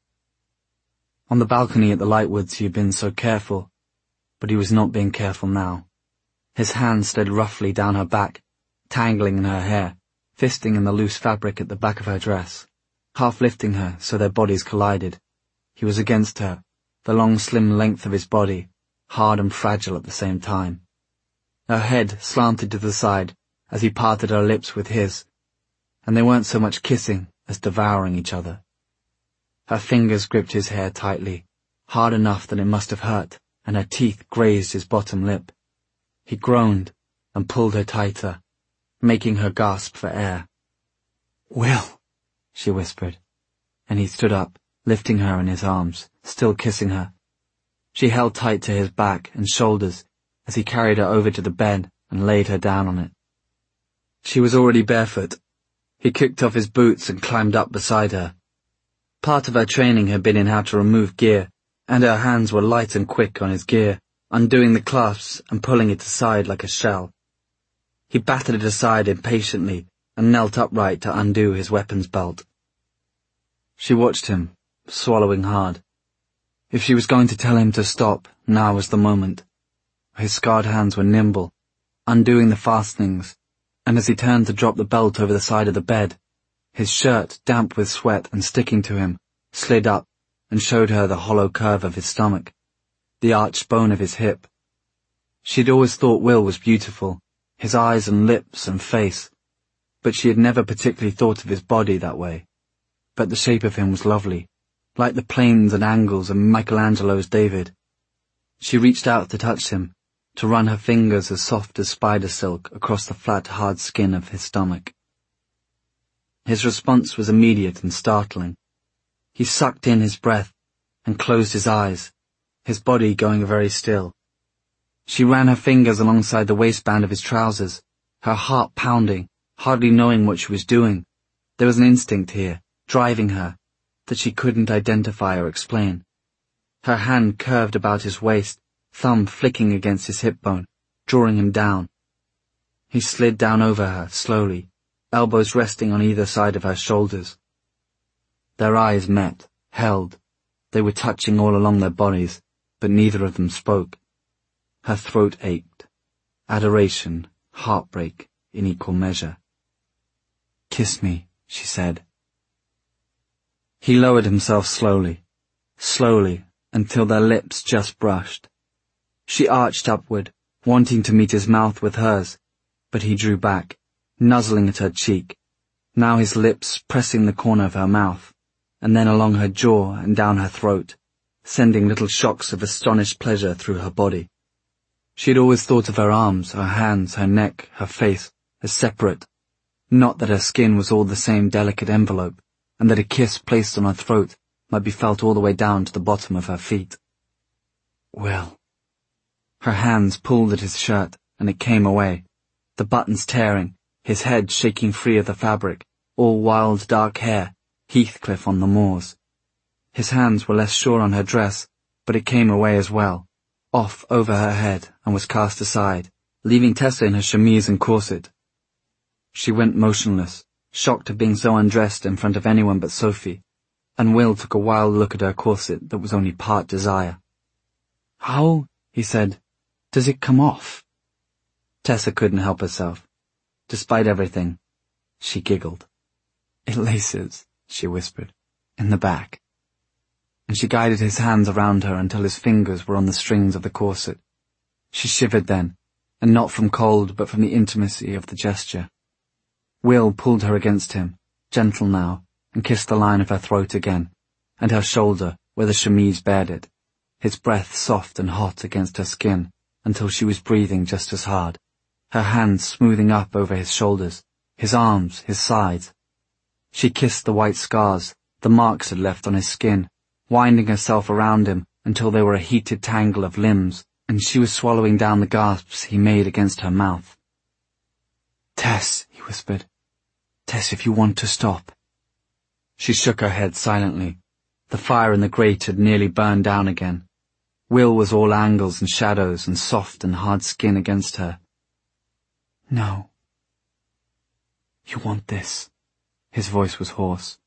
On the balcony at the Lightwoods he had been so careful, but he was not being careful now. His hand slid roughly down her back, tangling in her hair, fisting in the loose fabric at the back of her dress, half lifting her so their bodies collided. He was against her, the long slim length of his body, hard and fragile at the same time. Her head slanted to the side as he parted her lips with his, and they weren't so much kissing as devouring each other. Her fingers gripped his hair tightly, hard enough that it must have hurt, and her teeth grazed his bottom lip. He groaned and pulled her tighter, making her gasp for air. Will, she whispered, and he stood up, lifting her in his arms, still kissing her. She held tight to his back and shoulders as he carried her over to the bed and laid her down on it. She was already barefoot. He kicked off his boots and climbed up beside her. Part of her training had been in how to remove gear, and her hands were light and quick on his gear, undoing the clasps and pulling it aside like a shell. He battered it aside impatiently and knelt upright to undo his weapons belt. She watched him, swallowing hard. If she was going to tell him to stop, now was the moment. His scarred hands were nimble, undoing the fastenings, and as he turned to drop the belt over the side of the bed, his shirt, damp with sweat and sticking to him, slid up and showed her the hollow curve of his stomach, the arched bone of his hip. She'd always thought Will was beautiful, his eyes and lips and face, but she had never particularly thought of his body that way. But the shape of him was lovely, like the planes and angles of Michelangelo's David. She reached out to touch him, to run her fingers as soft as spider silk across the flat, hard skin of his stomach. His response was immediate and startling. He sucked in his breath and closed his eyes, his body going very still. She ran her fingers alongside the waistband of his trousers, her heart pounding, hardly knowing what she was doing. There was an instinct here, driving her, that she couldn't identify or explain. Her hand curved about his waist, thumb flicking against his hip bone, drawing him down. He slid down over her, slowly, elbows resting on either side of her shoulders. Their eyes met, held. They were touching all along their bodies, but neither of them spoke. Her throat ached. Adoration, heartbreak, in equal measure. "Kiss me," she said. He lowered himself slowly, until their lips just brushed. She arched upward, wanting to meet his mouth with hers, but he drew back, nuzzling at her cheek, now his lips pressing the corner of her mouth, and then along her jaw and down her throat, sending little shocks of astonished pleasure through her body. She had always thought of her arms, her hands, her neck, her face, as separate, not that her skin was all the same delicate envelope, and that a kiss placed on her throat might be felt all the way down to the bottom of her feet. Will. Her hands pulled at his shirt, and it came away, the buttons tearing, his head shaking free of the fabric, all wild dark hair, Heathcliff on the moors. His hands were less sure on her dress, but it came away as well, off over her head, and was cast aside, leaving Tessa in her chemise and corset. She went motionless, shocked at being so undressed in front of anyone but Sophie, and Will took a wild look at her corset that was only part desire. "How," he said, "does it come off?" Tessa couldn't help herself. Despite everything, she giggled. "It laces," she whispered, "in the back." And she guided his hands around her until his fingers were on the strings of the corset. She shivered then, and not from cold but from the intimacy of the gesture. Will pulled her against him, gentle now, and kissed the line of her throat again, and her shoulder where the chemise bared it, his breath soft and hot against her skin, until she was breathing just as hard, her hands smoothing up over his shoulders, his arms, his sides. She kissed the white scars, the marks it left on his skin, winding herself around him until they were a heated tangle of limbs, and she was swallowing down the gasps he made against her mouth. "Tess," he whispered. "Tess, if you want to stop." She shook her head silently. The fire in the grate had nearly burned down again. Will was all angles and shadows and soft and hard skin against her. "No." "You want this?" His voice was hoarse.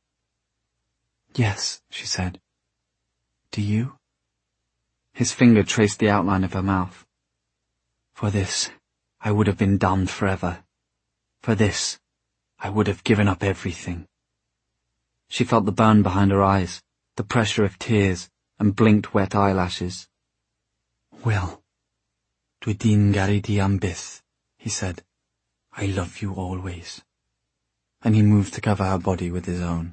"Yes," she said. "Do you?" His finger traced the outline of her mouth. "For this, I would have been damned forever. For this, I would have given up everything." She felt the burn behind her eyes, the pressure of tears, and blinked wet eyelashes. "Will, dwi din gari di am byth," he said. "I love you always." And he moved to cover her body with his own.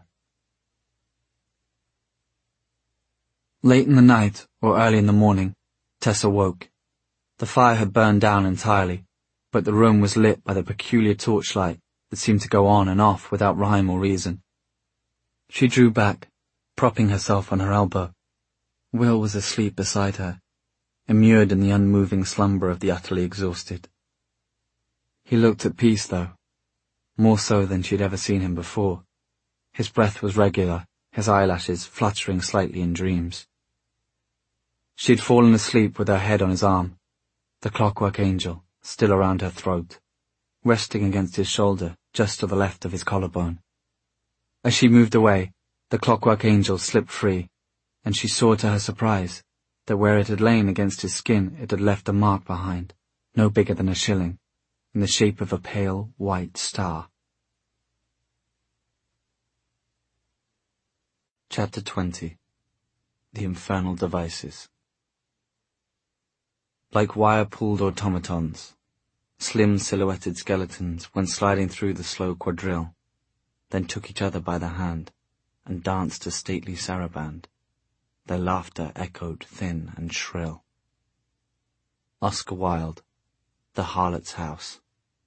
Late in the night, or early in the morning, Tessa woke. The fire had burned down entirely, but the room was lit by the peculiar torchlight that seemed to go on and off without rhyme or reason. She drew back, propping herself on her elbow. Will was asleep beside her, immured in the unmoving slumber of the utterly exhausted. He looked at peace, though, more so than she had ever seen him before. His breath was regular, his eyelashes fluttering slightly in dreams. She had fallen asleep with her head on his arm, the clockwork angel still around her throat, resting against his shoulder just to the left of his collarbone. As she moved away, the clockwork angel slipped free, and she saw to her surprise that where it had lain against his skin it had left a mark behind, no bigger than a shilling, in the shape of a pale white star. Chapter 20. The Infernal Devices. Like wire-pulled automatons, slim silhouetted skeletons went sliding through the slow quadrille, then took each other by the hand and danced a stately saraband. Their laughter echoed thin and shrill. Oscar Wilde, The Harlot's House.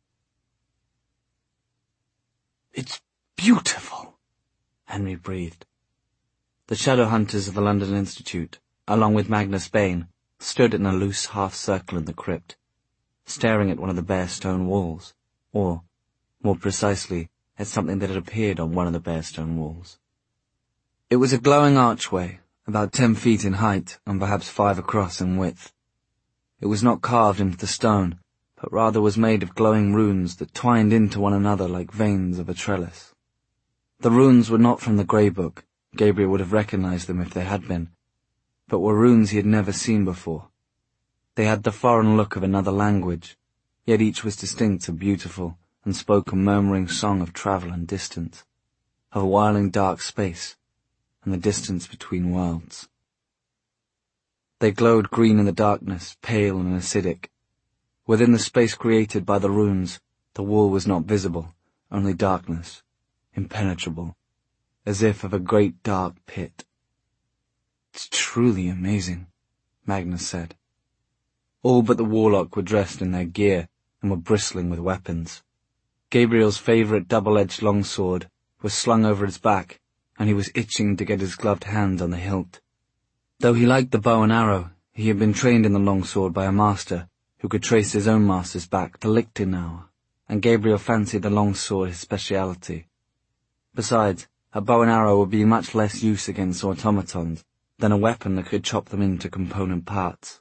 "It's beautiful," Henry breathed. The shadow hunters of the London Institute, along with Magnus Bane, stood in a loose half-circle in the crypt, staring at one of the bare stone walls, or, more precisely, at something that had appeared on one of the bare stone walls. It was a glowing archway, about 10 feet in height and perhaps 5 across in width. It was not carved into the stone, but rather was made of glowing runes that twined into one another like veins of a trellis. The runes were not from the Grey Book. Gabriel would have recognized them if they had been, but were runes he had never seen before. They had the foreign look of another language, yet each was distinct and beautiful, and spoke a murmuring song of travel and distance, of a whirling dark space, and the distance between worlds. They glowed green in the darkness, pale and acidic. Within the space created by the runes, the wall was not visible, only darkness, impenetrable, as if of a great dark pit. "It's truly amazing," Magnus said. All but the warlock were dressed in their gear and were bristling with weapons. Gabriel's favourite double-edged longsword was slung over his back, and he was itching to get his gloved hand on the hilt. Though he liked the bow and arrow, he had been trained in the longsword by a master who could trace his own master's back to Lichtenau, and Gabriel fancied the longsword his speciality. Besides, a bow and arrow would be much less use against automatons than a weapon that could chop them into component parts.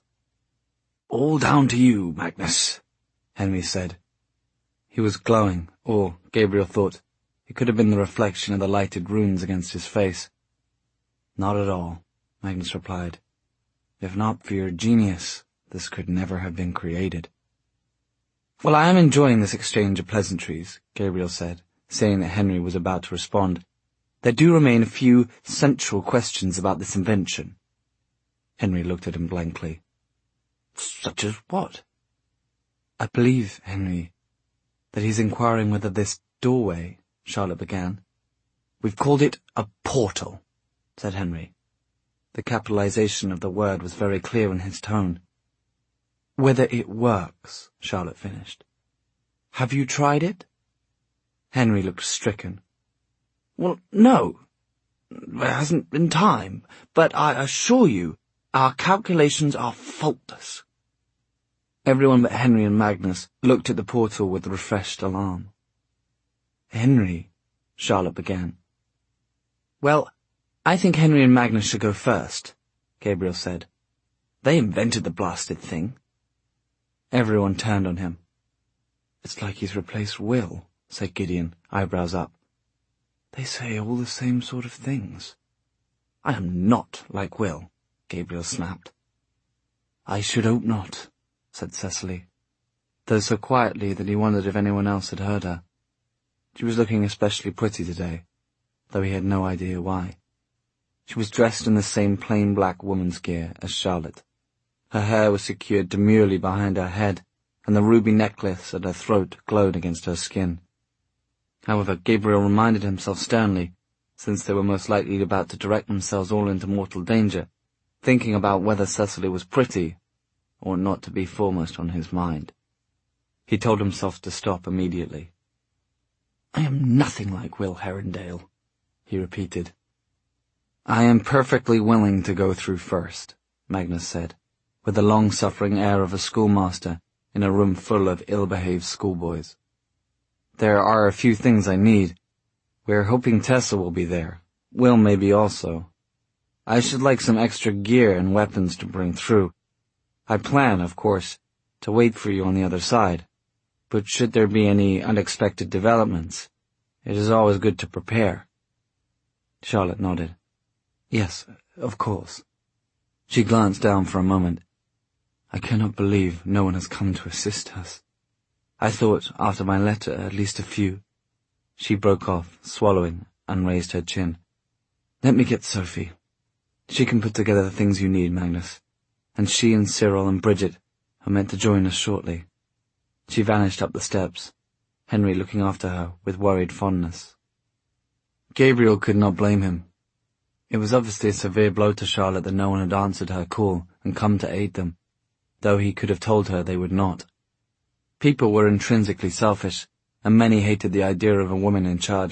"All down to you, Magnus," Henry said. He was glowing, or, Gabriel thought, it could have been the reflection of the lighted runes against his face. "Not at all," Magnus replied. "If not for your genius, this could never have been created." "Well, I am enjoying this exchange of pleasantries," Gabriel said, saying that Henry was about to respond. "There do remain a few central questions about this invention." Henry looked at him blankly. "Such as what?" "I believe, Henry, that he's inquiring whether this doorway," Charlotte began. "We've called it a portal," said Henry. The capitalization of the word was very clear in his tone. "Whether it works," Charlotte finished. "Have you tried it?" Henry looked stricken. "Well, no. There hasn't been time. But I assure you, our calculations are faultless." Everyone but Henry and Magnus looked at the portal with refreshed alarm. "Henry," Charlotte began. "Well, I think Henry and Magnus should go first," Gabriel said. "They invented the blasted thing." Everyone turned on him. "It's like he's replaced Will," said Gideon, eyebrows up. "They say all the same sort of things." "I am not like Will," Gabriel snapped. "I should hope not," said Cecily, though so quietly that he wondered if anyone else had heard her. She was looking especially pretty today, though he had no idea why. She was dressed in the same plain black woman's gear as Charlotte. Her hair was secured demurely behind her head, and the ruby necklace at her throat glowed against her skin. However, Gabriel reminded himself sternly, since they were most likely about to direct themselves all into mortal danger, thinking about whether Cecily was pretty, or not to be foremost on his mind. He told himself to stop immediately. "I am nothing like Will Herondale," he repeated. "I am perfectly willing to go through first," Magnus said, with the long-suffering air of a schoolmaster in a room full of ill-behaved schoolboys. "There are a few things I need. We're hoping Tessa will be there. Will maybe also. I should like some extra gear and weapons to bring through. I plan, of course, to wait for you on the other side, but should there be any unexpected developments, it is always good to prepare." Charlotte nodded. "Yes, of course." She glanced down for a moment. "I cannot believe no one has come to assist us. I thought, after my letter, at least a few—" She broke off, swallowing, and raised her chin. "Let me get Sophie. She can put together the things you need, Magnus, and she and Cyril and Bridget are meant to join us shortly." She vanished up the steps, Henry looking after her with worried fondness. Gabriel could not blame him. It was obviously a severe blow to Charlotte that no one had answered her call and come to aid them. though he could have told her they would not. People were intrinsically selfish, and many hated the idea of a woman in charge